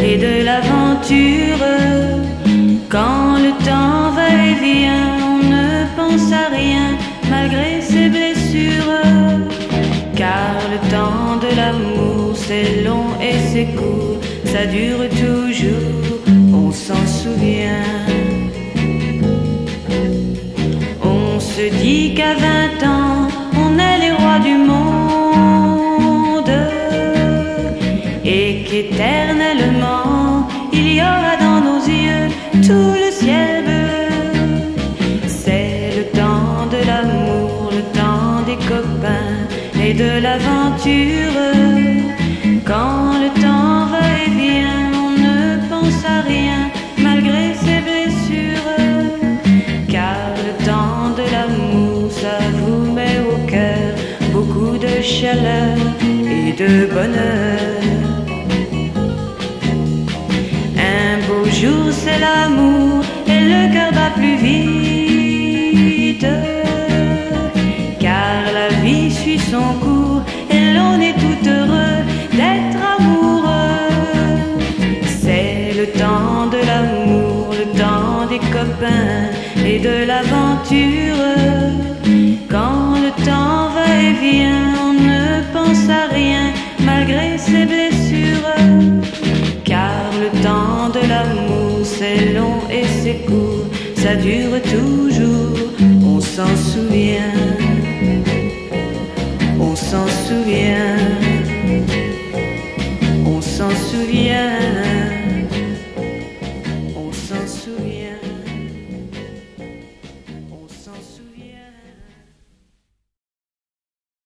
et de l'aventure. Quand le temps va et vient, on ne pense à rien malgré ses blessures. Car le temps de l'amour c'est long et c'est court, ça dure toujours, on s'en souvient. On se dit qu'à 20 ans, on est les rois du monde et qu'éternellement, il y aura dans nos yeux tout le ciel bleu. C'est le temps de l'amour, le temps des copains et de l'aventure. Quand le temps va et vient, on ne pense à rien malgré ses blessures. Car le temps de l'amour, ça vous met au cœur beaucoup de chaleur et de bonheur. Un beau jour c'est l'amour et le cœur bat plus vite, car la vie suit son cours et l'on est tout heureux d'être amoureux. C'est le temps de l'amour, le temps des copains et de l'aventure. Quand le temps va et vient, on ne pense à rien malgré ses blessures. Car le temps de l'amour c'est long et c'est court, ça dure toujours, on s'en souvient. On s'en souvient, on s'en souvient, on s'en souvient.